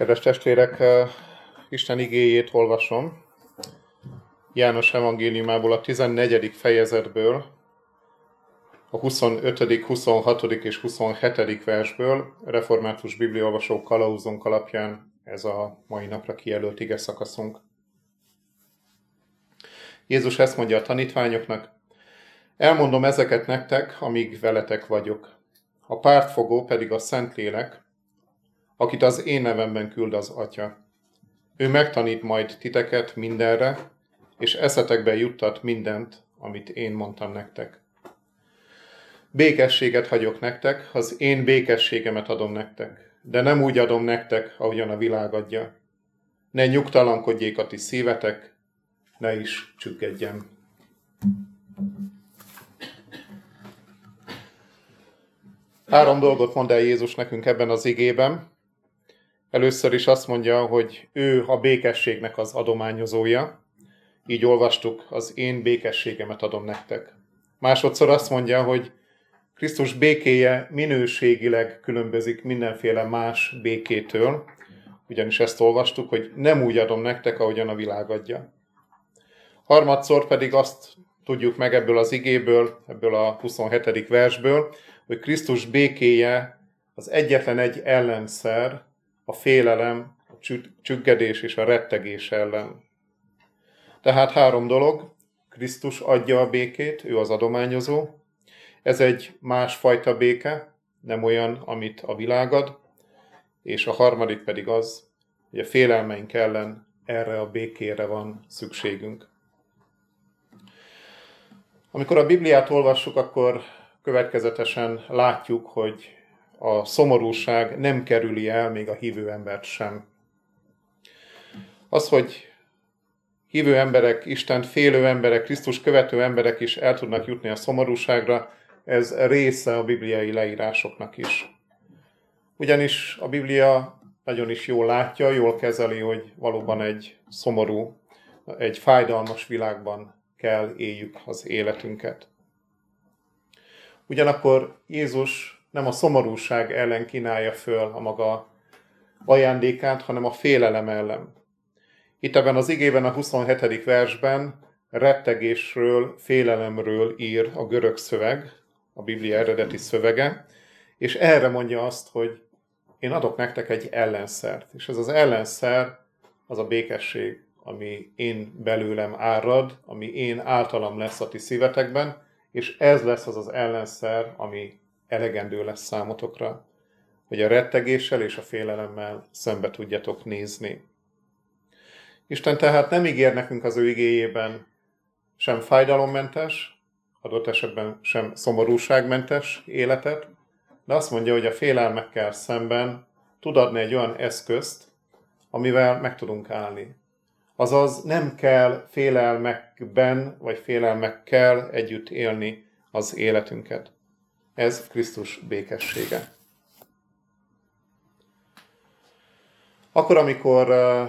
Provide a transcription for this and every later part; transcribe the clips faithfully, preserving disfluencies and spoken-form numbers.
Kedves testvérek, Isten igéjét olvasom. János evangéliumából a tizennegyedik fejezetből, a huszonötödik, huszonhatodik és huszonhetedik versből, református bibliaolvasó kalauzunk alapján ez a mai napra kijelölt ige szakaszunk. Jézus ezt mondja a tanítványoknak: elmondom ezeket nektek, amíg veletek vagyok. A pártfogó pedig a Szentlélek, akit az én nevemben küld az Atya. Ő megtanít majd titeket mindenre, és eszetekbe juttat mindent, amit én mondtam nektek. Békességet hagyok nektek, az én békességemet adom nektek, de nem úgy adom nektek, ahogyan a világ adja. Ne nyugtalankodjék a ti szívetek, ne is csüggedjen. Három dolgot mond el Jézus nekünk ebben az igében. Először is azt mondja, hogy ő a békességnek az adományozója. Így olvastuk, az én békességemet adom nektek. Másodszor azt mondja, hogy Krisztus békéje minőségileg különbözik mindenféle más békétől, ugyanis ezt olvastuk, hogy nem úgy adom nektek, ahogyan a világ adja. Harmadszor pedig azt tudjuk meg ebből az igéből, ebből a huszonhetedik versből, hogy Krisztus békéje az egyetlen egy ellenszer, a félelem, a csüggedés és a rettegés ellen. Tehát három dolog: Krisztus adja a békét, ő az adományozó. Ez egy másfajta béke, nem olyan, amit a világ ad. És a harmadik pedig az, hogy a félelmeink ellen erre a békére van szükségünk. Amikor a Bibliát olvassuk, akkor következetesen látjuk, hogy a szomorúság nem kerüli el még a hívő embert sem. Az, hogy hívő emberek, Istent félő emberek, Krisztus követő emberek is el tudnak jutni a szomorúságra, ez része a bibliai leírásoknak is. Ugyanis a Biblia nagyon is jól látja, jól kezeli, hogy valóban egy szomorú, egy fájdalmas világban kell éljük az életünket. Ugyanakkor Jézus nem a szomorúság ellen kínálja föl a maga ajándékát, hanem a félelem ellen. Itt ebben az igében, a huszonhetedik versben rettegésről, félelemről ír a görög szöveg, a Biblia eredeti szövege, és erre mondja azt, hogy én adok nektek egy ellenszert. És ez az ellenszer az a békesség, ami én belőlem árad, ami én általam lesz a ti szívetekben, és ez lesz az az ellenszer, ami elegendő lesz számotokra, hogy a rettegéssel és a félelemmel szembe tudjatok nézni. Isten tehát nem ígér nekünk az ő igéjében sem fájdalommentes, adott esetben sem szomorúságmentes életet, de azt mondja, hogy a félelmekkel szemben tud adni egy olyan eszközt, amivel meg tudunk állni. Azaz nem kell félelmekben vagy félelmekkel együtt élni az életünket. Ez Krisztus békessége. Akkor, amikor uh,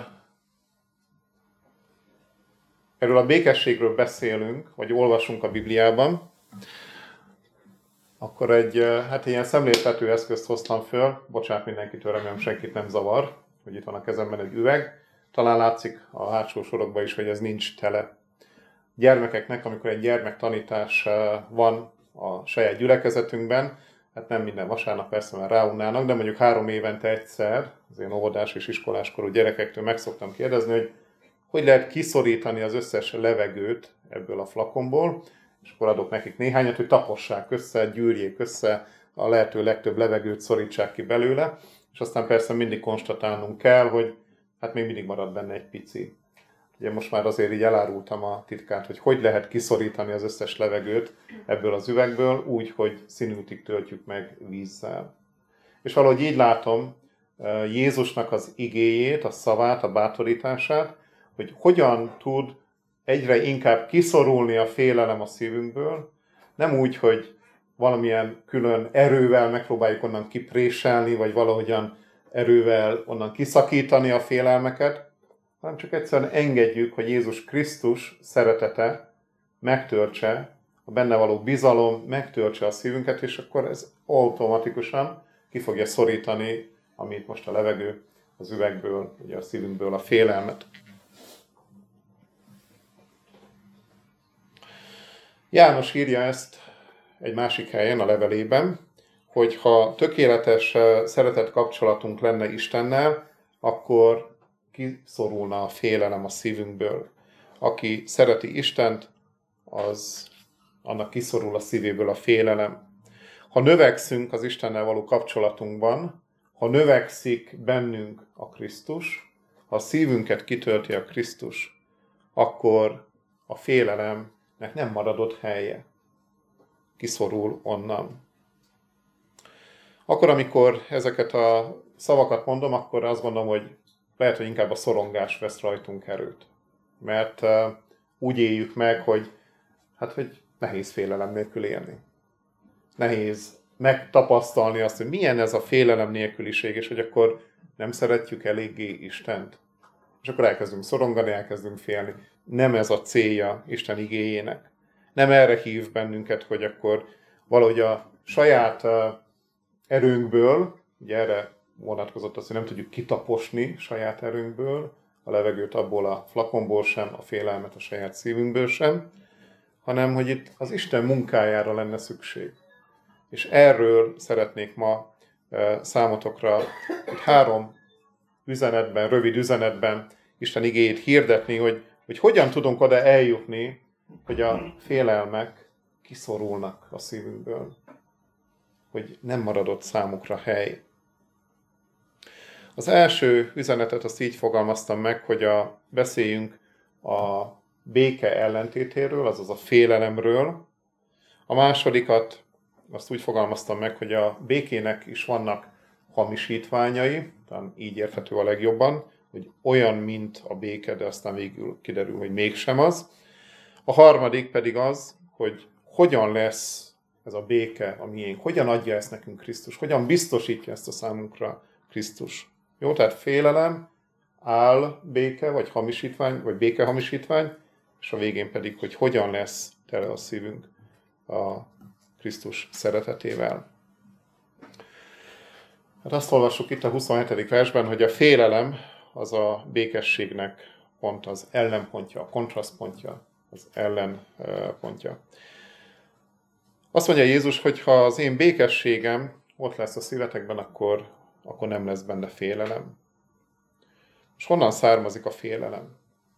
erről a békességről beszélünk, vagy olvasunk a Bibliában, akkor egy uh, hát ilyen szemléltető eszközt hoztam föl. Bocsánat mindenkitől, remélem senkit nem zavar, hogy itt van a kezemben egy üveg. Talán látszik a hátsó sorokban is, hogy ez nincs tele. Gyermekeknek, amikor egy gyermektanítás uh, van a saját gyülekezetünkben, hát nem minden vasárnap persze, mert ráunnának, de mondjuk három évente egyszer az én óvodás és iskoláskorú gyerekektől meg szoktam kérdezni, hogy hogy lehet kiszorítani az összes levegőt ebből a flakonból, és akkor adok nekik néhányat, hogy tapossák össze, gyűrjék össze, a lehető legtöbb levegőt szorítsák ki belőle, és aztán persze mindig konstatálnunk kell, hogy hát még mindig marad benne egy pici. Ugye most már azért így elárultam a titkát, hogy hogy lehet kiszorítani az összes levegőt ebből az üvegből, úgy, hogy színűtig töltjük meg vízzel. És valahogy így látom Jézusnak az igéjét, a szavát, a bátorítását, hogy hogyan tud egyre inkább kiszorulni a félelem a szívünkből, nem úgy, hogy valamilyen külön erővel megpróbáljuk onnan kipréselni, vagy valahogyan erővel onnan kiszakítani a félelmeket, hanem csak egyszerűen engedjük, hogy Jézus Krisztus szeretete megtöltse, a benne való bizalom megtöltse a szívünket, és akkor ez automatikusan ki fogja szorítani, amit most a levegő az üvegből, ugye a szívünkből a félelmet. János írja ezt egy másik helyen a levelében, hogy ha tökéletes szeretett kapcsolatunk lenne Istennel, akkor kiszorulna a félelem a szívünkből. Aki szereti Istent, az annak kiszorul a szívéből a félelem. Ha növekszünk az Istennel való kapcsolatunkban, ha növekszik bennünk a Krisztus, ha a szívünket kitölti a Krisztus, akkor a félelemnek nem maradott helye. Kiszorul onnan. Akkor, amikor ezeket a szavakat mondom, akkor azt gondolom, hogy lehet, hogy inkább a szorongás vesz rajtunk erőt. Mert uh, úgy éljük meg, hogy, hát, hogy nehéz félelem nélkül élni. Nehéz megtapasztalni azt, hogy milyen ez a félelem nélküliség, és hogy akkor nem szeretjük eléggé Istent. És akkor elkezdünk szorongani, elkezdünk félni. Nem ez a célja Isten igéjének. Nem erre hív bennünket, hogy akkor valahogy a saját uh, erőnkből, ugye erre vonatkozott az, hogy nem tudjuk kitaposni saját erőnkből, a levegőt abból a flakonból sem, a félelmet a saját szívünkből sem, hanem hogy itt az Isten munkájára lenne szükség. És erről szeretnék ma e, számotokra egy három üzenetben, rövid üzenetben Isten igéjét hirdetni, hogy, hogy hogyan tudunk oda eljutni, hogy a félelmek kiszorulnak a szívünkből, hogy nem maradott számukra hely. Az első üzenetet azt így fogalmaztam meg, hogy a, beszéljünk a béke ellentétéről, azaz a félelemről. A másodikat azt úgy fogalmaztam meg, hogy a békének is vannak hamisítványai, talán így érthető a legjobban, hogy olyan, mint a béke, de aztán végül kiderül, hogy mégsem az. A harmadik pedig az, hogy hogyan lesz ez a béke a miénk, hogyan adja ezt nekünk Krisztus, hogyan biztosítja ezt a számunkra Krisztus. Jó, tehát félelem, áll béke, vagy hamisítvány, vagy béke hamisítvány, és a végén pedig, hogy hogyan lesz tele a szívünk a Krisztus szeretetével. Hát azt olvassuk itt a huszonhetedik versben, hogy a félelem az a békességnek pont az ellenpontja, a kontrasztpontja, az ellenpontja. Azt mondja Jézus, hogy ha az én békességem ott lesz a szívetekben, akkor, akkor nem lesz benne félelem. És honnan származik a félelem?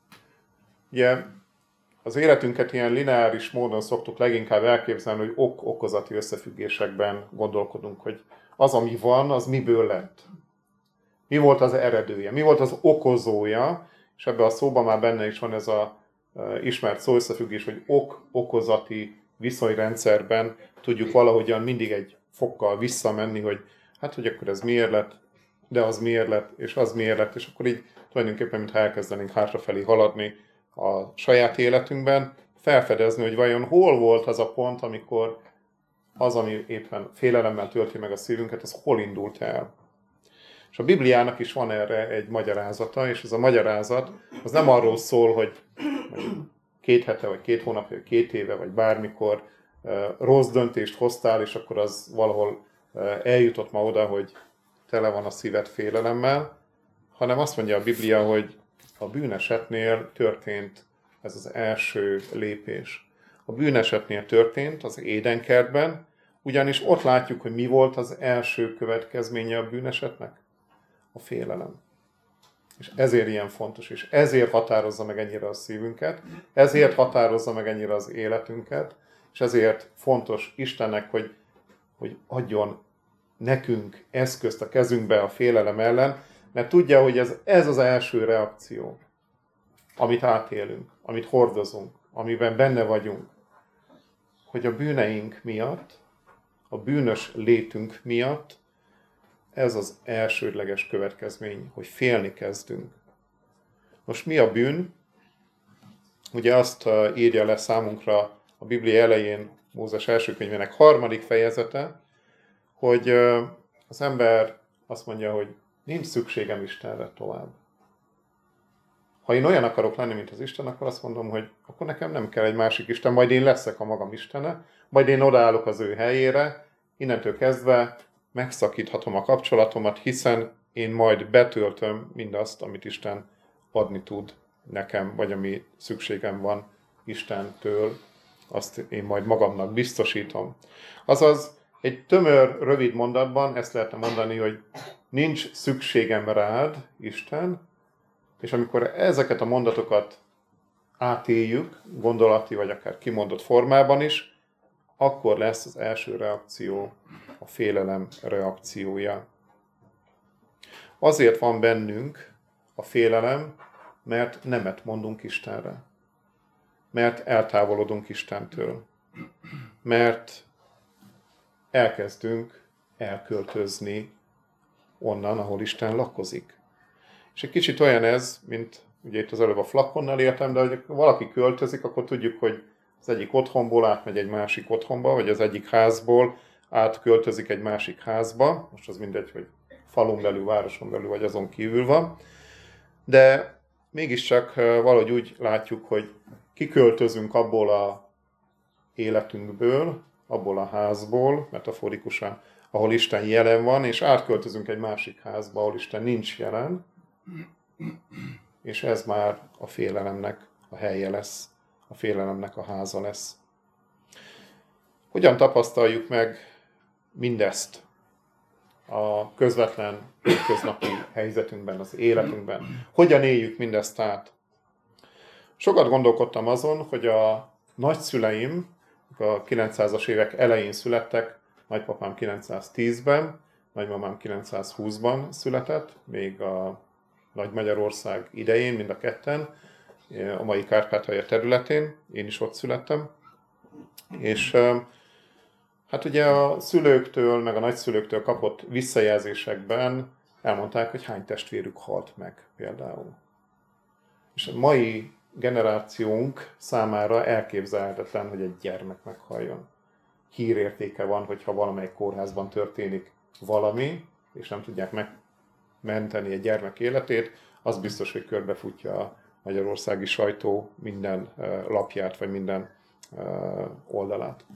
Ugye az életünket ilyen lineáris módon szoktuk leginkább elképzelni, hogy ok-okozati összefüggésekben gondolkodunk, hogy az, ami van, az miből lett. Mi volt az eredője, mi volt az okozója, és ebben a szóban már benne is van ez a ismert szó összefüggés, hogy ok-okozati viszonyrendszerben tudjuk valahogyan mindig egy fokkal visszamenni, hogy hát, hogy akkor ez miért lett, de az miért lett, és az miért lett, és akkor így tulajdonképpen, mintha elkezdenénk hátrafelé haladni a saját életünkben, felfedezni, hogy vajon hol volt az a pont, amikor az, ami éppen félelemmel tölti meg a szívünket, az hol indult el. És a Bibliának is van erre egy magyarázata, és ez a magyarázat az nem arról szól, hogy két hete, vagy két hónapja, vagy két éve, vagy bármikor rossz döntést hoztál, és akkor az valahol eljutott ma oda, hogy tele van a szíved félelemmel, hanem azt mondja a Biblia, hogy a bűnesetnél történt ez az első lépés. A bűnesetnél történt az édenkertben, ugyanis ott látjuk, hogy mi volt az első következménye a bűnesetnek? A félelem. És ezért ilyen fontos, és ezért határozza meg ennyire a szívünket, ezért határozza meg ennyire az életünket, és ezért fontos Istennek, hogy, hogy adjon nekünk eszközt a kezünkbe a félelem ellen, mert tudja, hogy ez, ez az első reakció, amit átélünk, amit hordozunk, amiben benne vagyunk, hogy a bűneink miatt, a bűnös létünk miatt ez az elsődleges következmény, hogy félni kezdünk. Most mi a bűn? Ugye azt írja le számunkra a Biblia elején, Mózes első könyvének harmadik fejezete, hogy az ember azt mondja, hogy nincs szükségem Istenre tovább. Ha én olyan akarok lenni, mint az Isten, akkor azt mondom, hogy akkor nekem nem kell egy másik Isten, majd én leszek a magam Istene, majd én odaállok az ő helyére, innentől kezdve megszakíthatom a kapcsolatomat, hiszen én majd betöltöm mindazt, amit Isten adni tud nekem, vagy ami szükségem van Istentől, azt én majd magamnak biztosítom. Azaz, egy tömör, rövid mondatban ezt lehetne mondani, hogy nincs szükségem rád, Isten, és amikor ezeket a mondatokat átéljük, gondolati vagy akár kimondott formában is, akkor lesz az első reakció a félelem reakciója. Azért van bennünk a félelem, mert nemet mondunk Istenre. Mert eltávolodunk Istentől. Mert elkezdünk elköltözni onnan, ahol Isten lakozik. És egy kicsit olyan ez, mint ugye itt az előbb a flakonnal értem, de hogy valaki költözik, akkor tudjuk, hogy az egyik otthonból átmegy egy másik otthonba, vagy az egyik házból átköltözik egy másik házba. Most az mindegy, hogy falun belül, városon belül, vagy azon kívül van. De mégiscsak valahogy úgy látjuk, hogy kiköltözünk abból a életünkből, abból a házból, metaforikusan, ahol Isten jelen van, és átköltözünk egy másik házba, ahol Isten nincs jelen, és ez már a félelemnek a helye lesz, a félelemnek a háza lesz. Hogyan tapasztaljuk meg mindezt a közvetlen, köznapi helyzetünkben, az életünkben? Hogyan éljük mindezt át? Sokat gondolkodtam azon, hogy a nagyszüleim, a kilencszázas évek elején születtek, nagypapám kilencszáztízben, nagymamám kilencszázhúszban született, még a Nagy Magyarország idején, mind a ketten, a mai Kárpátalja területén, én is ott születtem. És hát ugye a szülőktől, meg a nagyszülőktől kapott visszajelzésekben elmondták, hogy hány testvérük halt meg például. És a mai generációnk számára elképzelhetetlen, hogy egy gyermek meghalljon. Hírértéke van, hogyha valamelyik kórházban történik valami, és nem tudják megmenteni egy gyermek életét, az biztos, hogy körbefutja a magyarországi sajtó minden lapját, vagy minden oldalát.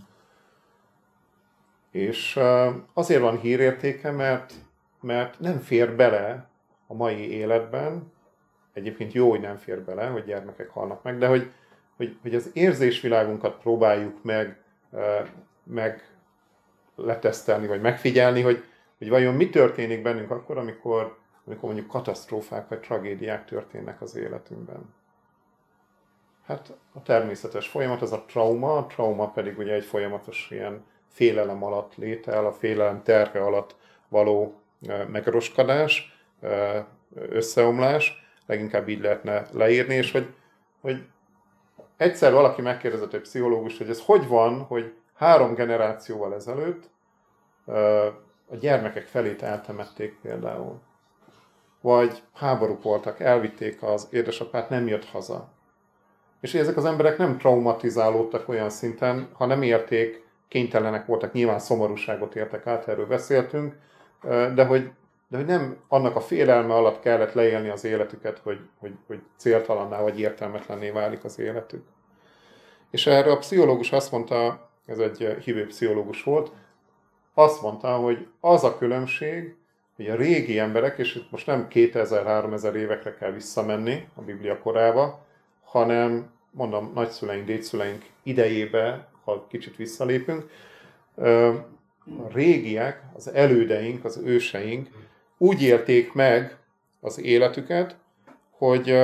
És azért van hírértéke, mert, mert nem fér bele a mai életben, egyébként jó, hogy nem fér bele, hogy gyermekek halnak meg, de hogy, hogy, hogy az érzésvilágunkat próbáljuk meg, meg letesztelni, vagy megfigyelni, hogy, hogy vajon mi történik bennünk akkor, amikor, amikor mondjuk katasztrófák vagy tragédiák történnek az életünkben. Hát a természetes folyamat, az a trauma, a trauma pedig ugye egy folyamatos ilyen félelem alatt létel, a félelem terhe alatt való megroskodás, összeomlás, leginkább így lehetne leírni, és hogy, hogy egyszer valaki megkérdezett egy pszichológus, hogy ez hogy van, hogy három generációval ezelőtt a gyermekek felét eltemették például. Vagy háborúk voltak, elvitték az édesapát, nem jött haza. És ezek az emberek nem traumatizálódtak olyan szinten, ha nem érték, kénytelenek voltak, nyilván szomorúságot értek át, erről beszéltünk, de hogy, de hogy nem annak a félelme alatt kellett leélni az életüket, hogy, hogy, hogy céltalanná vagy értelmetlenné válik az életük. És erre a pszichológus azt mondta, ez egy hívő pszichológus volt, azt mondta, hogy az a különbség, hogy a régi emberek, és itt most nem kétezer-háromezer évekre kell visszamenni a Biblia korába, hanem mondom, nagyszüleink, dédszüleink idejébe, ha kicsit visszalépünk, a régiek, az elődeink, az őseink úgy élték meg az életüket, hogy,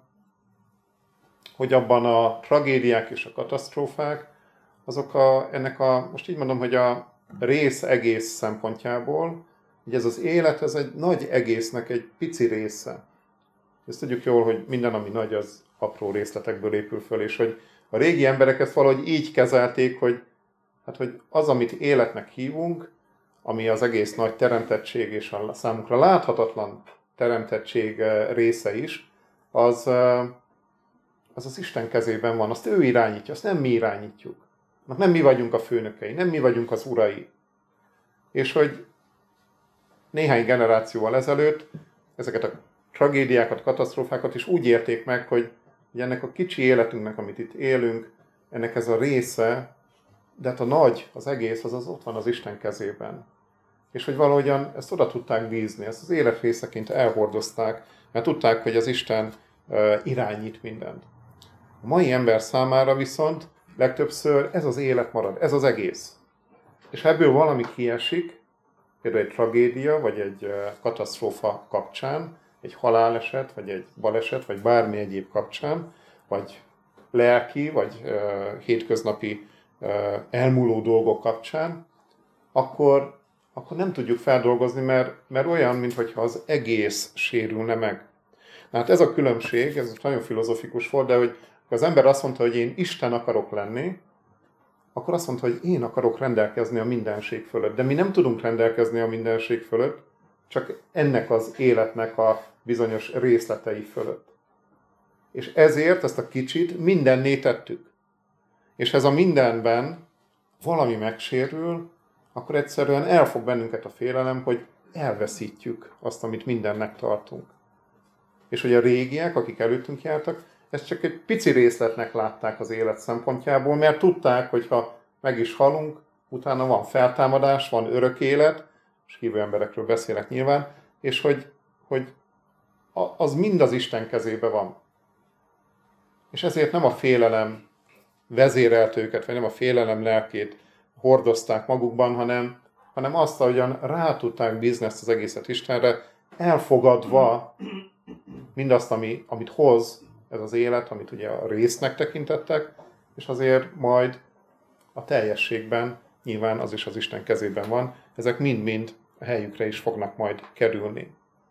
hogy abban a tragédiák és a katasztrófák, azok a, ennek a, most így mondom, hogy a rész egész szempontjából, hogy ez az élet, ez egy nagy egésznek egy pici része. Ezt tudjuk jól, hogy minden, ami nagy, az apró részletekből épül föl, és hogy a régi emberek ezt valahogy így kezelték, hogy, hát, hogy az, amit életnek hívunk, ami az egész nagy teremtettség és a számunkra láthatatlan teremtettség része is, az az, az Isten kezében van, azt ő irányítja, azt nem mi irányítjuk. Nem mi vagyunk a főnökei, nem mi vagyunk az urai. És hogy néhány generációval ezelőtt ezeket a tragédiákat, katasztrófákat is úgy érték meg, hogy ennek a kicsi életünknek, amit itt élünk, ennek ez a része, de hát a nagy, az egész, az, az ott van az Isten kezében. és hogy valahogyan ezt oda tudták bízni, ezt az élet részeként elhordozták, mert tudták, hogy az Isten irányít mindent. A mai ember számára viszont legtöbbször ez az élet marad, ez az egész. És ha ebből valami kiesik, például egy tragédia, vagy egy katasztrófa kapcsán, egy haláleset, vagy egy baleset, vagy bármi egyéb kapcsán, vagy lelki, vagy uh, hétköznapi uh, elmúló dolgok kapcsán, akkor, akkor nem tudjuk feldolgozni, mert, mert olyan, mintha az egész sérülne meg. Hát ez a különbség, ez nagyon filozofikus volt, de hogy az ember azt mondta, hogy én Isten akarok lenni, akkor azt mondta, hogy én akarok rendelkezni a mindenség fölött. De mi nem tudunk rendelkezni a mindenség fölött, csak ennek az életnek a bizonyos részletei fölött. És ezért ezt a kicsit mindenné tettük. És ez a mindenben valami megsérül, akkor egyszerűen elfog bennünket a félelem, hogy elveszítjük azt, amit mindennek tartunk. És hogy a régiek, akik előttünk jártak, ezt csak egy pici részletnek látták az élet szempontjából, mert tudták, hogy ha meg is halunk, utána van feltámadás, van örök élet, és hívő emberekről beszélek nyilván, és hogy, hogy az mind az Isten kezébe van. És ezért nem a félelem vezérelte őket, vagy nem a félelem lelkét hordozták magukban, hanem, hanem azt, ahogyan rá tudták bízni ezt az egészet Istenre, elfogadva mindazt, ami, amit hoz ez az élet, amit ugye a résznek tekintettek, és azért majd a teljességben, nyilván az is az Isten kezében van, ezek mind-mind a helyükre is fognak majd kerülni.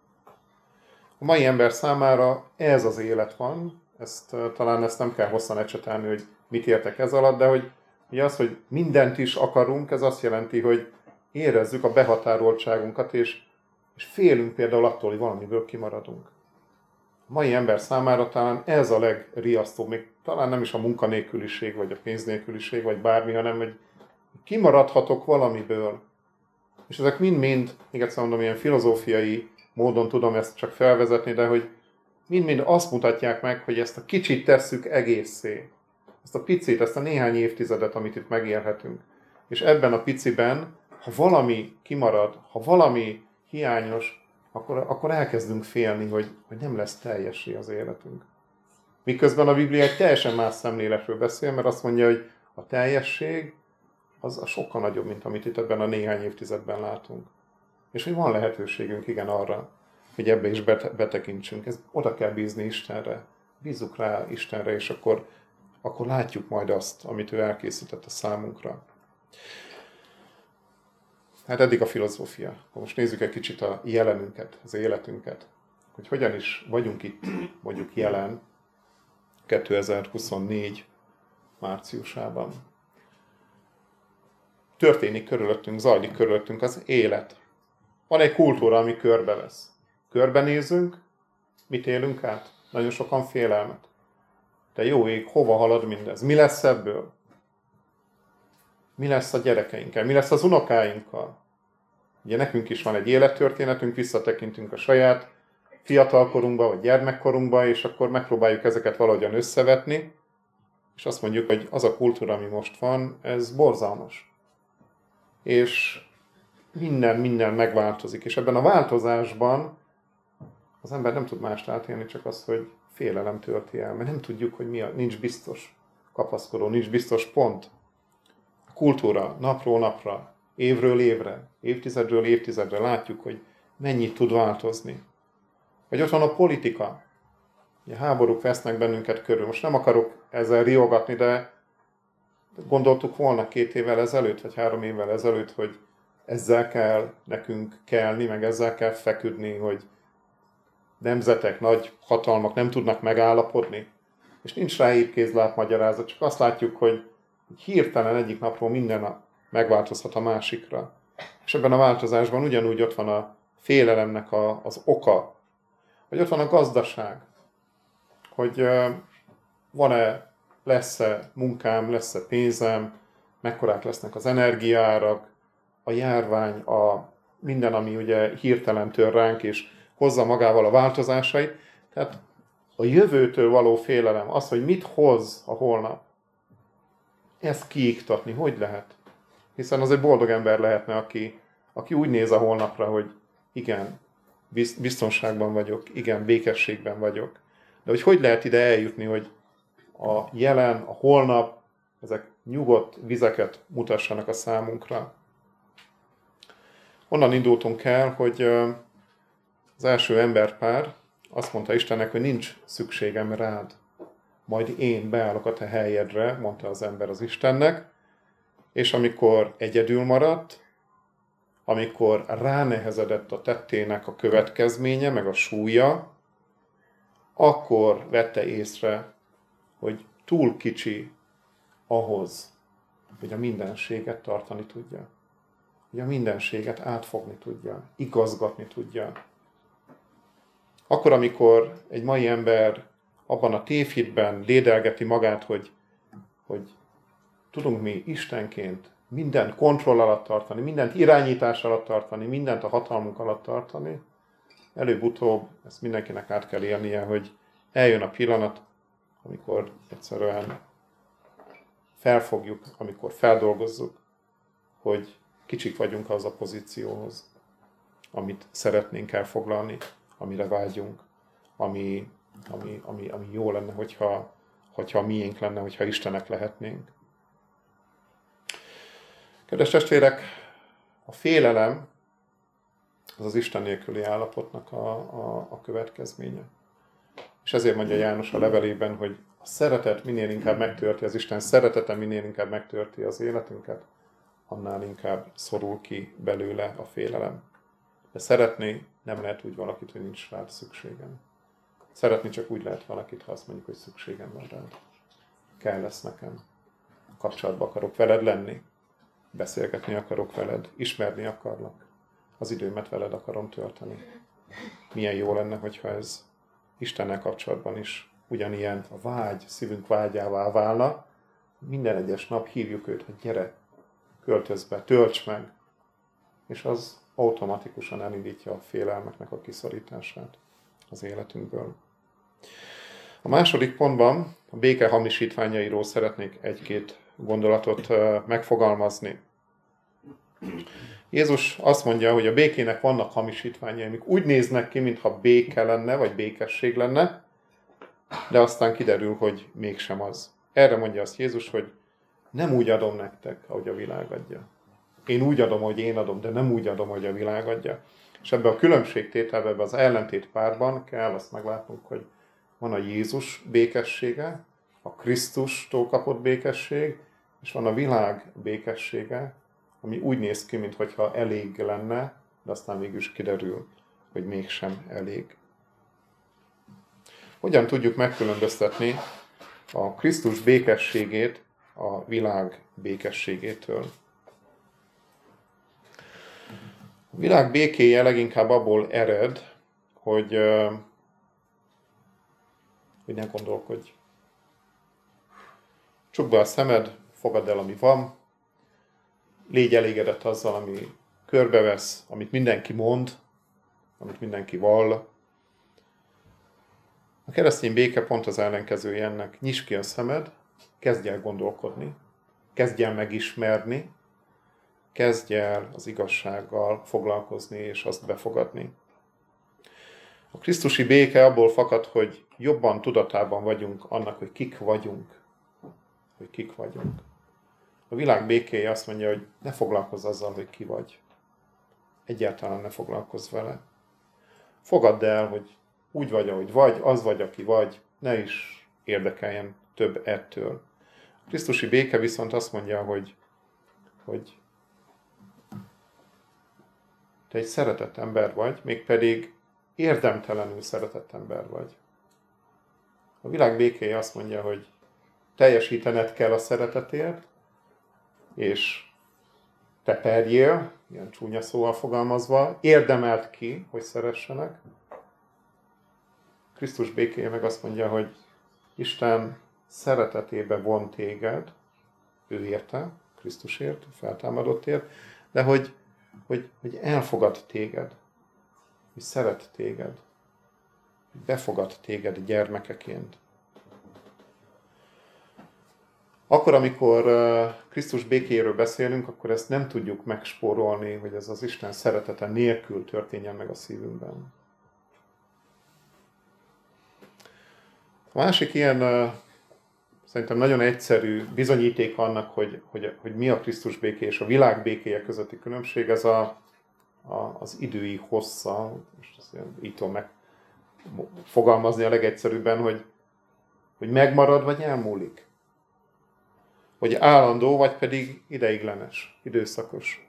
A mai ember számára ez az élet van, ezt, talán ezt nem kell hosszan ecsetelni, hogy mit értek ez alatt, de hogy ugye az, hogy mindent is akarunk, ez azt jelenti, hogy érezzük a behatároltságunkat, és, és félünk például attól, hogy valamiből kimaradunk. A mai ember számára talán ez a legriasztóbb, még talán nem is a munkanélküliség, vagy a pénznélküliség, vagy bármi, hanem hogy kimaradhatok valamiből. És ezek mind-mind, még egyszer mondom, ilyen filozófiai módon tudom ezt csak felvezetni, de hogy mind-mind azt mutatják meg, hogy ezt a kicsit tesszük egészé. Ezt a picit, ezt a néhány évtizedet, amit itt megélhetünk. És ebben a piciben, ha valami kimarad, ha valami hiányos, akkor, akkor elkezdünk félni, hogy, hogy nem lesz teljessé az életünk. Miközben a Biblia egy teljesen más szemléletről beszél, mert azt mondja, hogy a teljesség az a sokkal nagyobb, mint amit itt ebben a néhány évtizedben látunk. És hogy van lehetőségünk, igen, arra, hogy ebbe is betekintsünk. Ez, oda kell bízni Istenre. Bízzuk rá Istenre, és akkor, akkor látjuk majd azt, amit ő elkészített a számunkra. Hát eddig a filozófia. Most nézzük egy kicsit a jelenünket, az életünket. Hogy hogyan is vagyunk itt, mondjuk jelen, kétezer-huszonnégy márciusában. Történik körülöttünk, zajlik körülöttünk az élet. Van egy kultúra, ami körbevesz. Körbenézünk, mit élünk át? Nagyon sokan félelmet. De jó ég, hova halad mindez? Mi lesz ebből? Mi lesz a gyerekeinkkel? Mi lesz az unokáinkkal? Ugye nekünk is van egy élettörténetünk, visszatekintünk a saját fiatalkorunkba, vagy gyermekkorunkba, és akkor megpróbáljuk ezeket valahogyan összevetni, és azt mondjuk, hogy az a kultúra, ami most van, ez borzalmas. És minden, minden megváltozik. És ebben a változásban az ember nem tud mást átélni, csak az, hogy félelem tölti el, mert nem tudjuk, hogy mi a, nincs biztos kapaszkodó, nincs biztos pont. A kultúra napról napra, évről évre, évtizedről évtizedre látjuk, hogy mennyit tud változni. Vagy ott van a politika. Ugye háborúk vesznek bennünket körül. Most nem akarok ezzel riogatni, de gondoltuk volna két évvel ezelőtt, vagy három évvel ezelőtt, hogy ezzel kell nekünk kelni, meg ezzel kell feküdni, hogy nemzetek, nagy hatalmak nem tudnak megállapodni. És nincs rá épkézlát magyarázat, csak azt látjuk, hogy hirtelen egyik napról minden megváltozhat a másikra. És ebben a változásban ugyanúgy ott van a félelemnek a, az oka, hogy ott van a gazdaság, hogy van-e, lesz-e munkám, lesz-e pénzem, mekkorák lesznek az energiaárak, a járvány, a minden, ami ugye hirtelen tör ránk, és hozza magával a változásait. Tehát a jövőtől való félelem, az, hogy mit hoz a holnap, ezt kiiktatni, hogy lehet? Hiszen az egy boldog ember lehetne, aki, aki úgy néz a holnapra, hogy igen, biztonságban vagyok, igen, békességben vagyok. De hogy hogy lehet ide eljutni, hogy a jelen, a holnap, ezek nyugodt vizeket mutassanak a számunkra. Onnan indultunk el, hogy az első emberpár azt mondta Istennek, hogy nincs szükségem rád. Majd én beállok a te helyedre, mondta az ember az Istennek, és amikor egyedül maradt, amikor ránehezedett a tettének a következménye, meg a súlya, akkor vette észre, hogy túl kicsi ahhoz, hogy a mindenséget tartani tudja. Hogy a mindenséget átfogni tudja, igazgatni tudja. Akkor, amikor egy mai ember abban a tévhitben lédelgeti magát, hogy, hogy tudunk mi Istenként mindent kontroll alatt tartani, mindent irányítás alatt tartani, mindent a hatalmunk alatt tartani, előbb-utóbb ezt mindenkinek át kell élnie, hogy eljön a pillanat, amikor egyszerűen felfogjuk, amikor feldolgozzuk, hogy kicsik vagyunk az a pozícióhoz, amit szeretnénk elfoglalni, amire vágyunk, ami, ami, ami, ami jó lenne, hogyha, hogyha miénk lenne, hogyha Istenek lehetnénk. Kedves testvérek, a félelem az az Isten nélküli állapotnak a, a, a következménye. És ezért mondja János a levelében, hogy a szeretet minél inkább megtörti, az Isten szeretete minél inkább megtörti az életünket, annál inkább szorul ki belőle a félelem. De szeretni nem lehet úgy valakit, hogy nincs rád szükségem. Szeretni csak úgy lehet valakit, ha azt mondjuk, hogy szükségem van rád. Kell lesz nekem. Kapcsolatba akarok veled lenni. Beszélgetni akarok veled. Ismerni akarlak. Az időmet veled akarom tölteni. Milyen jó lenne, hogyha ez Istennel kapcsolatban is ugyanilyen a vágy, szívünk vágyává válna. Minden egyes nap hívjuk őt, hogy gyere, költözz be, tölts meg. És az automatikusan elindítja a félelmeknek a kiszorítását az életünkből. A második pontban a béke hamisítványairól szeretnék egy-két gondolatot megfogalmazni. Jézus azt mondja, hogy a békének vannak hamisítványai, amik úgy néznek ki, mintha béke lenne, vagy békesség lenne, de aztán kiderül, hogy mégsem az. Erre mondja azt Jézus, hogy nem úgy adom nektek, ahogy a világ adja. Én úgy adom, hogy én adom, de nem úgy adom, hogy a világ adja. És ebben a különbségtételben, ebben az ellentét párban kell azt meglátnunk, hogy van a Jézus békessége, a Krisztustól kapott békesség, és van a világ békessége, ami úgy néz ki, mintha elég lenne, de aztán végül is kiderül, hogy mégsem elég. Hogyan tudjuk megkülönböztetni a Krisztus békességét a világ békességétől? A világ békéje leginkább abból ered, hogy, hogy ne gondolkodj. Csukd be a szemed, fogadd el, ami van, légy elégedett azzal, ami körbevesz, amit mindenki mond, amit mindenki vall. A keresztény béke pont az ellenkezője ennek. Nyisd ki a szemed, kezdj el gondolkodni, kezdj el megismerni, kezdj el az igazsággal foglalkozni és azt befogadni. A krisztusi béke abból fakad, hogy jobban tudatában vagyunk annak, hogy kik vagyunk. Hogy kik vagyunk. A világ békéje azt mondja, hogy ne foglalkozz azzal, hogy ki vagy. Egyáltalán ne foglalkozz vele. Fogadd el, hogy úgy vagy, ahogy vagy, az vagy, aki vagy, ne is érdekeljen több ettől. A krisztusi béke viszont azt mondja, hogy, hogy te egy szeretett ember vagy, mégpedig érdemtelenül szeretett ember vagy. A világ békéje azt mondja, hogy teljesítened kell a szeretetért, és te perjél, ilyen csúnya szóval fogalmazva, érdemelt ki, hogy szeressenek. Krisztus békéje meg azt mondja, hogy Isten szeretetébe von téged, ő érte, Krisztusért, feltámadottért, de hogy, hogy, hogy elfogad téged, hogy szeret téged, hogy befogad téged gyermekeként. Akkor, amikor Krisztus békéjéről beszélünk, akkor ezt nem tudjuk megspórolni, hogy ez az Isten szeretete nélkül történjen meg a szívünkben. A másik ilyen, szerintem nagyon egyszerű bizonyíték annak, hogy, hogy, hogy mi a Krisztus béké és a világ békéje közötti különbség, ez a, a, az idői hossza, és ezt így tudom megfogalmazni a legegyszerűbben, hogy, hogy megmarad vagy elmúlik. Hogy állandó, vagy pedig ideiglenes, időszakos.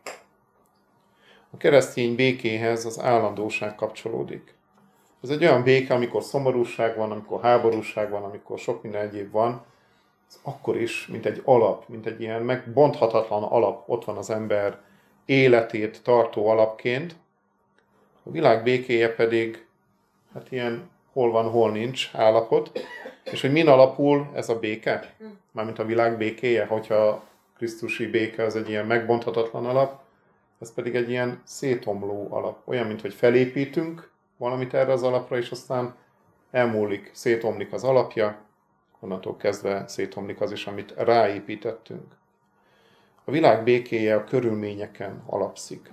A keresztény békéhez az állandóság kapcsolódik. Ez egy olyan béke, amikor szomorúság van, amikor háborúság van, amikor sok minden egyéb van, az akkor is, mint egy alap, mint egy ilyen megbonthatatlan alap, ott van az ember életét tartó alapként. A világ békéje pedig, hát ilyen hol van, hol nincs állapot. És hogy min alapul ez a béke? Mármint a világ békéje, hogyha Krisztusi béke az egy ilyen megbonthatatlan alap, ez pedig egy ilyen szétomló alap. Olyan, mint hogy felépítünk valamit erre az alapra, és aztán elmúlik, szétomlik az alapja, onnantól kezdve szétomlik az is, amit ráépítettünk. A világ békéje a körülményeken alapszik.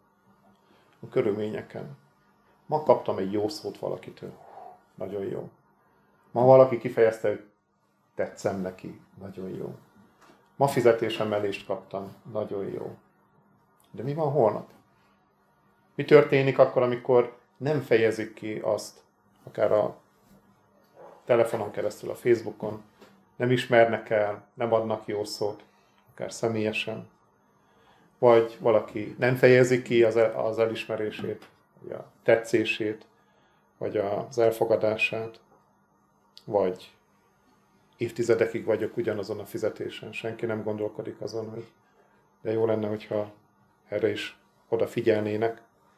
A körülményeken. Ma kaptam egy jó szót valakitől. Nagyon jó. Ma valaki kifejezte, hogy tetszem neki. Nagyon jó. Ma fizetésemelést kaptam. Nagyon jó. De mi van holnap? Mi történik akkor, amikor nem fejezik ki azt, akár a telefonon keresztül, a Facebookon, nem ismernek el, nem adnak jó szót, akár személyesen, vagy valaki nem fejezi ki az, el, az elismerését, vagy a tetszését, vagy az elfogadását, vagy évtizedekig vagyok ugyanazon a fizetésen, senki nem gondolkodik azon, hogy de jó lenne, hogyha erre is odafigyelnének.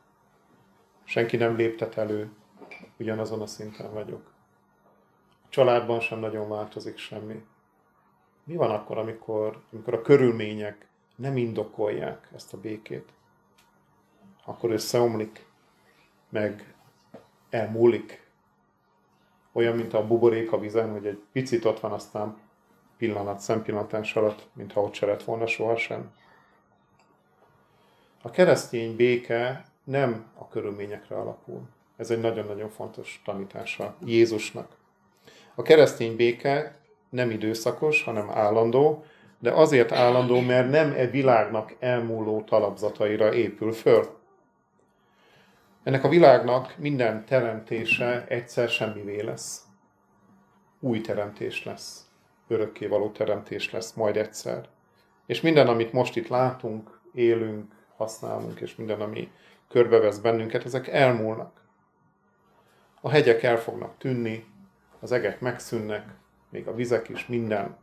Senki nem léptet elő, ugyanazon a szinten vagyok. A családban sem nagyon változik semmi. Mi van akkor, amikor, amikor a körülmények nem indokolják ezt a békét? Akkor összeomlik, meg elmúlik. Olyan, mint a buborék a vizen, hogy egy picit ott van, aztán pillanat, szempillantás alatt, mintha ott se lett volna sohasem. A keresztény béke nem a körülményekre alapul. Ez egy nagyon-nagyon fontos tanítása Jézusnak. A keresztény béke nem időszakos, hanem állandó, de azért állandó, mert nem e világnak elmúló talapzataira épül föl. Ennek a világnak minden teremtése egyszer semmivé lesz. Új teremtés lesz. Örökkévaló teremtés lesz majd egyszer. És minden, amit most itt látunk, élünk, használunk, és minden, ami körbevesz bennünket, ezek elmúlnak. A hegyek el fognak tűnni, az egek megszűnnek, még a vizek is, minden.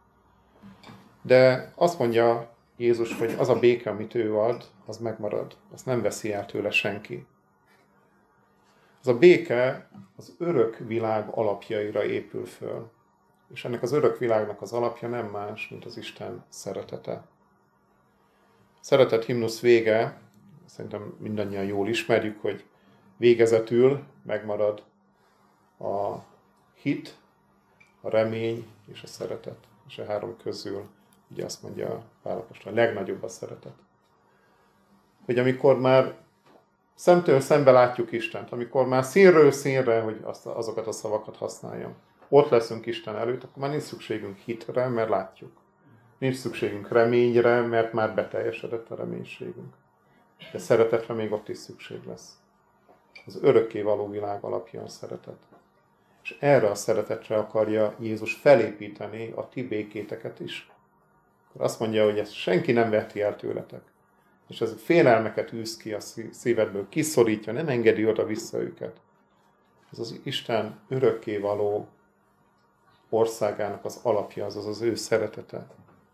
De azt mondja Jézus, hogy az a béke, amit ő ad, az megmarad. Azt nem veszi el tőle senki. Az a béke az örök világ alapjaira épül föl. És ennek az örök világnak az alapja nem más, mint az Isten szeretete. A szeretet himnusz vége, szerintem mindannyian jól ismerjük, hogy végezetül megmarad a hit, a remény és a szeretet. És a három közül, ugye azt mondja Pál apostol, a legnagyobb a szeretet. Hogy amikor már szemtől szembe látjuk Istent, amikor már színről színre, hogy azt, azokat a szavakat használjam, ott leszünk Isten előtt, akkor már nincs szükségünk hitre, mert látjuk. Nincs szükségünk reményre, mert már beteljesedett a reménységünk. De szeretetre még ott is szükség lesz. Az örökkévaló világ alapja a szeretet. És erre a szeretetre akarja Jézus felépíteni a ti békéteket is. Akkor azt mondja, hogy ezt senki nem veheti el tőletek. És ez félelmeket űz ki a szívedből, kiszorítja, nem engedi oda vissza őket. Ez az Isten örökkévaló országának az alapja, azaz az ő szeretete.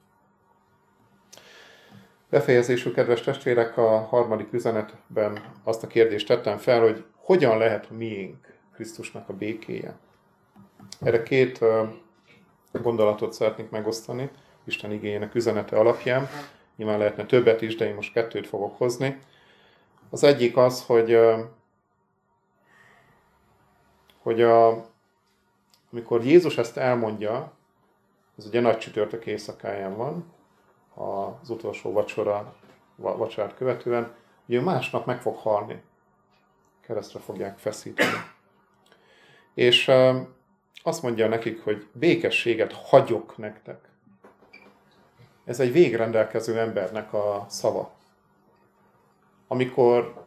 Befejezésül, kedves testvérek, a harmadik üzenetben azt a kérdést tettem fel, hogy hogyan lehet miénk Krisztusnak a békéje. Erre két gondolatot szeretnék megosztani, Isten igéjének üzenete alapján. Nyilván lehetne többet is, de én most kettőt fogok hozni. Az egyik az, hogy, hogy a, amikor Jézus ezt elmondja, Ez ugye nagy csütörtök éjszakáján van, az utolsó vacsora, vacsorát követően, ugye másnap meg fog halni. Keresztre fogják feszíteni. És azt mondja nekik, hogy békességet hagyok nektek. Ez egy végrendelkező embernek a szava. Amikor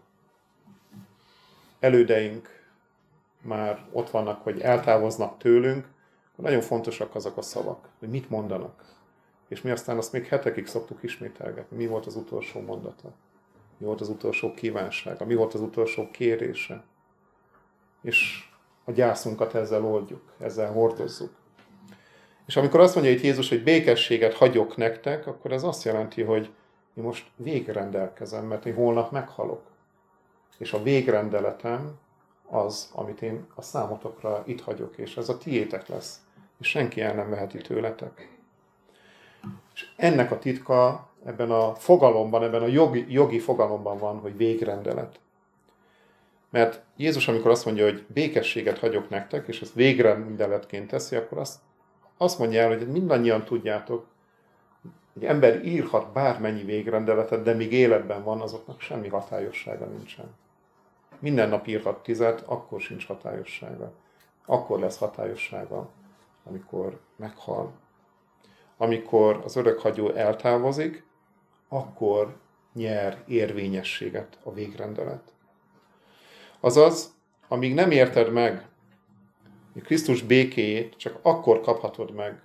elődeink már ott vannak, hogy eltávoznak tőlünk, akkor nagyon fontosak azok a szavak, hogy mit mondanak. És mi aztán azt még hetekig szoktuk ismételgetni. Mi volt az utolsó mondata? Mi volt az utolsó kívánsága? Mi volt az utolsó kérése? És a gyászunkat ezzel oldjuk, ezzel hordozzuk. És amikor azt mondja itt Jézus, hogy békességet hagyok nektek, akkor ez azt jelenti, hogy én most végrendelkezem, mert én holnap meghalok. És a végrendeletem az, amit én a számotokra itt hagyok, és ez a tiétek lesz. És senki el nem veheti tőletek. És ennek a titka ebben a fogalomban, ebben a jogi, jogi fogalomban van, hogy végrendelet. Mert Jézus, amikor azt mondja, hogy békességet hagyok nektek, és ezt végrendeletként teszi, akkor azt, azt mondja el, hogy mindannyian tudjátok, hogy ember írhat bármennyi végrendeletet, de míg életben van, azoknak semmi hatályossága nincsen. Minden nap írhat tizet, akkor sincs hatályossága. Akkor lesz hatályossága, amikor meghal. Amikor az örökhagyó eltávozik, akkor nyer érvényességet a végrendelet. Azaz, amíg nem érted meg Krisztus békéjét, csak akkor kaphatod meg,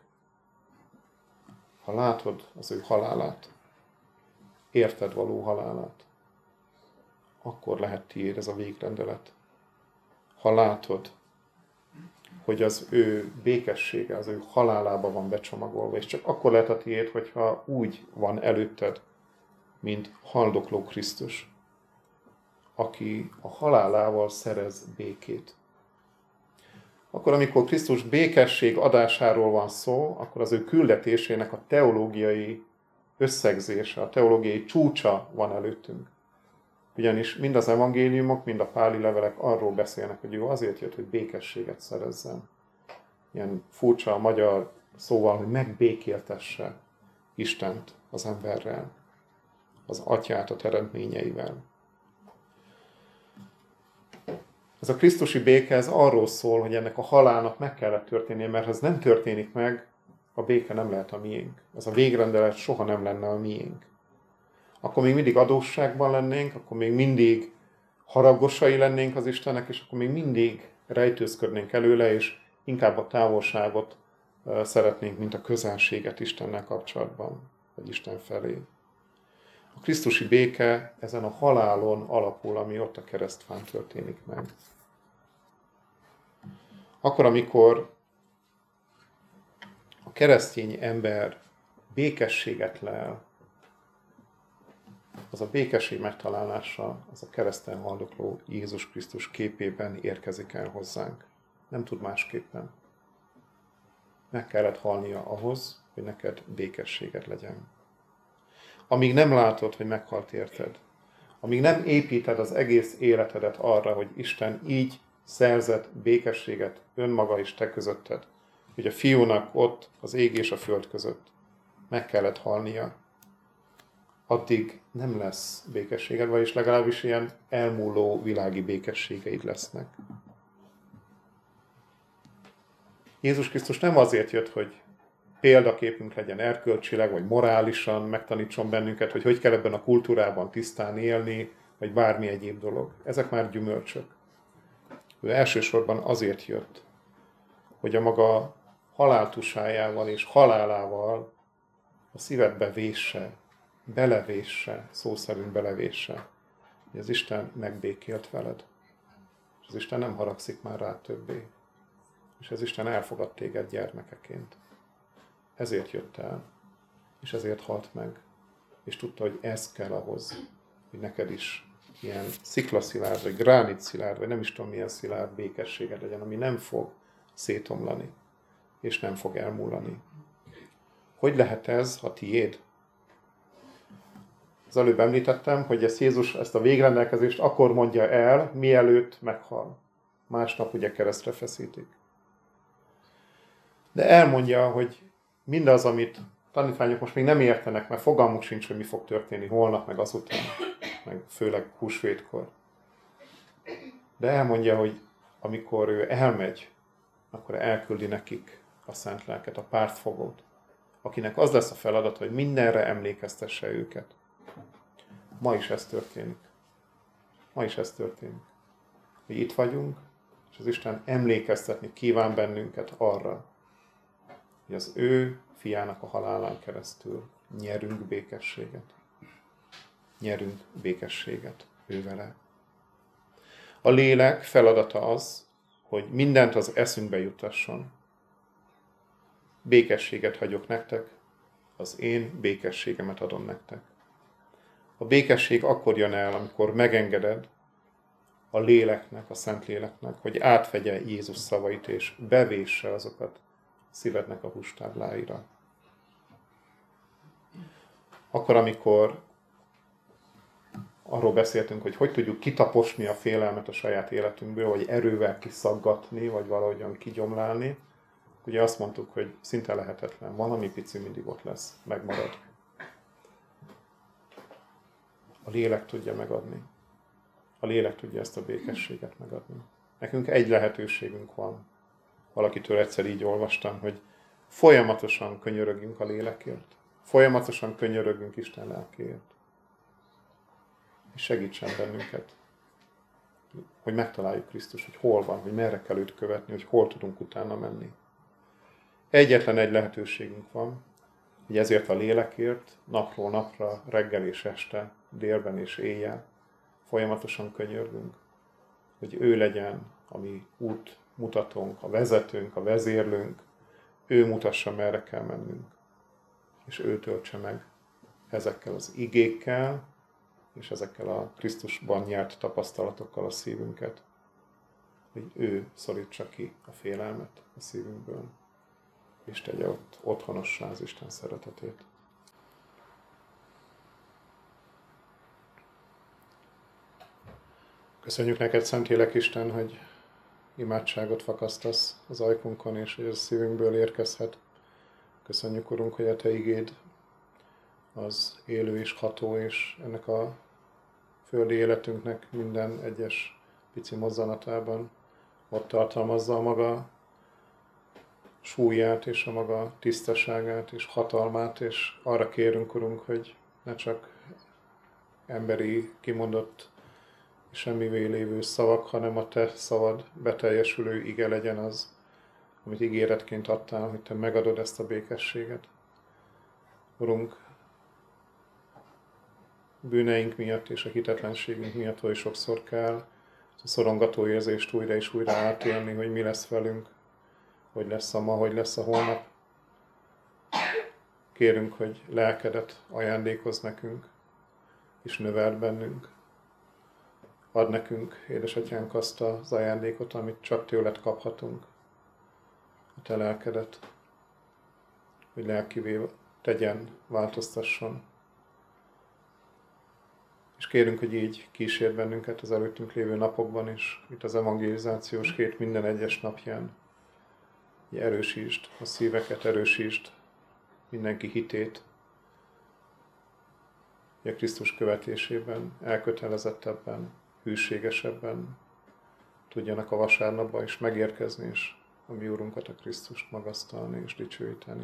ha látod az ő halálát, érted való halálát. Akkor lehet tiéd ez a végrendelet. Ha látod, hogy az ő békessége, az ő halálába van becsomagolva, és csak akkor lehet a tiéd, hogyha úgy van előtted, mint haldokló Krisztus, aki a halálával szerez békét. Akkor, amikor Krisztus békesség adásáról van szó, akkor az ő küldetésének a teológiai összegzése, a teológiai csúcsa van előttünk. Ugyanis mind az evangéliumok, mind a páli levelek arról beszélnek, hogy ő azért jött, hogy békességet szerezzen. Ilyen furcsa a magyar szóval, hogy megbékéltesse Istent az emberrel, az atyát a teremtményeivel. Ez a krisztusi béke, ez arról szól, hogy ennek a halálnak meg kellett történnie, mert ha ez nem történik meg, a béke nem lehet a miénk. Ez a végrendelet soha nem lenne a miénk. Akkor még mindig adósságban lennénk, akkor még mindig haragosai lennénk az Istennek, és akkor még mindig rejtőzködnénk előle, és inkább a távolságot szeretnénk, mint a közelséget Istennel kapcsolatban, vagy Isten felé. A krisztusi béke ezen a halálon alapul, ami ott a keresztfán történik meg. Akkor, amikor a keresztény ember békességet lel, az a békesség megtalálása, az a kereszten haldokló Jézus Krisztus képében érkezik el hozzánk. Nem tud másképpen. Meg kellett halnia ahhoz, hogy neked békességed legyen. Amíg nem látod, hogy meghalt érted, amíg nem építed az egész életedet arra, hogy Isten így szerzett békességet önmaga és te közötted, hogy a fiúnak ott az ég és a föld között meg kellett halnia, addig nem lesz békességed, vagyis legalábbis ilyen elmúló világi békességeid lesznek. Jézus Krisztus nem azért jött, hogy példaképünk legyen erkölcsileg, vagy morálisan, megtanítson bennünket, hogy hogy kell ebben a kultúrában tisztán élni, vagy bármi egyéb dolog. Ezek már gyümölcsök. Ő elsősorban azért jött, hogy a maga haláltusájával és halálával a szívedbe vésse, belevésse, szó szerint belevésse, hogy az Isten megbékélt veled. És az Isten nem haragszik már rád többé. És az Isten elfogad téged gyermekeként. Ezért jött el, és ezért halt meg. És tudta, hogy ez kell ahhoz, hogy neked is ilyen sziklaszilárd, vagy gránitszilárd, vagy nem is tudom milyen szilárd békességed legyen, ami nem fog szétomlani, és nem fog elmúlani. Hogy lehet ez, ha tiéd? Az előbb említettem, hogy ezt Jézus ezt a végrendelkezést akkor mondja el, mielőtt meghal. Másnap ugye keresztre feszítik. De elmondja, hogy mindaz, amit tanítványok most még nem értenek, mert fogalmuk sincs, hogy mi fog történni holnap, meg azután, meg főleg húsvétkor. De elmondja, hogy amikor ő elmegy, akkor elküldi nekik a szent lelket, a pártfogót, akinek az lesz a feladat, hogy mindenre emlékeztesse őket. Ma is ez történik. Ma is ez történik. Mi itt vagyunk, és az Isten emlékeztetni kíván bennünket arra, hogy az ő fiának a halálán keresztül nyerünk békességet. Nyerünk békességet ő vele. A lélek feladata az, hogy mindent az eszünkbe jutasson. Békességet hagyok nektek, az én békességemet adom nektek. A békesség akkor jön el, amikor megengeded a léleknek, a Szentléleknek, hogy átvegye Jézus szavait és bevésse azokat szívednek a hústábláira. Akkor, amikor arról beszéltünk, hogy hogy tudjuk kitaposni a félelmet a saját életünkből, vagy erővel kiszaggatni, vagy valahogyan kigyomlálni, ugye azt mondtuk, hogy szinte lehetetlen. Valami pici mindig ott lesz, megmarad. A lélek tudja megadni. A lélek tudja ezt a békességet megadni. Nekünk egy lehetőségünk van. Valakitől egyszer így olvastam, hogy folyamatosan könyörögünk a lélekért. Folyamatosan könyörögünk Isten lelkéért. És segítsen bennünket, hogy megtaláljuk Krisztus, hogy hol van, hogy merre kell őt követni, hogy hol tudunk utána menni. Egyetlen egy lehetőségünk van, hogy ezért a lélekért napról napra, reggel és este, délben és éjjel folyamatosan könyörgünk, hogy ő legyen a mi útmutatónk, a vezetőnk, a vezérlőnk, ő mutassa, merre kell mennünk, és ő töltse meg ezekkel az igékkel, és ezekkel a Krisztusban nyert tapasztalatokkal a szívünket, hogy ő szorítsa ki a félelmet a szívünkből, és tegye ott otthonossá az Isten szeretetét. Köszönjük neked, Szentlélek Isten, hogy imádságot fakasztasz az ajkunkon, és hogy ez a szívünkből érkezhet. Köszönjük, Urunk, hogy a Te igéd az élő és ható, és ennek a földi életünknek minden egyes pici mozzanatában ott tartalmazza a maga súlyát és a maga tisztaságát és hatalmát, és arra kérünk, Urunk, hogy ne csak emberi, kimondott, semmivé lévő szavak, hanem a Te szavad beteljesülő ige legyen az, amit ígéretként adtál, hogy Te megadod ezt a békességet. Urunk, bűneink miatt és a hitetlenségünk miatt oly sokszor kell a szorongató érzést újra és újra átélni, hogy mi lesz velünk, hogy lesz a ma, hogy lesz a holnap. Kérünk, hogy lelkedet ajándékozz nekünk, és növeld bennünk. Add nekünk, édesatyánk, azt az ajándékot, amit csak tőled kaphatunk, a te lelkedet, hogy lelkivé tegyen, változtasson. És kérünk, hogy így kísérj bennünket az előttünk lévő napokban is, itt az evangelizációs hét minden egyes napján. Hogy erősítsd a szíveket, erősítsd mindenki hitét, hogy a Krisztus követésében, elkötelezettebben, hűségesebben tudjanak a vasárnapba is megérkezni, és a mi Urunkat, a Krisztust magasztalni és dicsőíteni.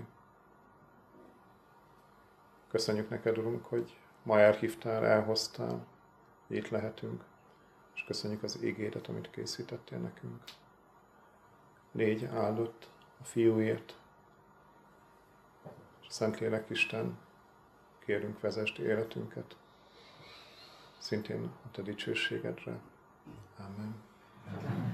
Köszönjük neked, Urunk, hogy ma elhívtál, elhoztál, hogy itt lehetünk, és köszönjük az ígéret, amit készítettél nekünk. Légy áldott a Fiúért, és a Szentlélek Isten, kérünk, vezesd életünket, szintén a te dicsőségedre. Amen.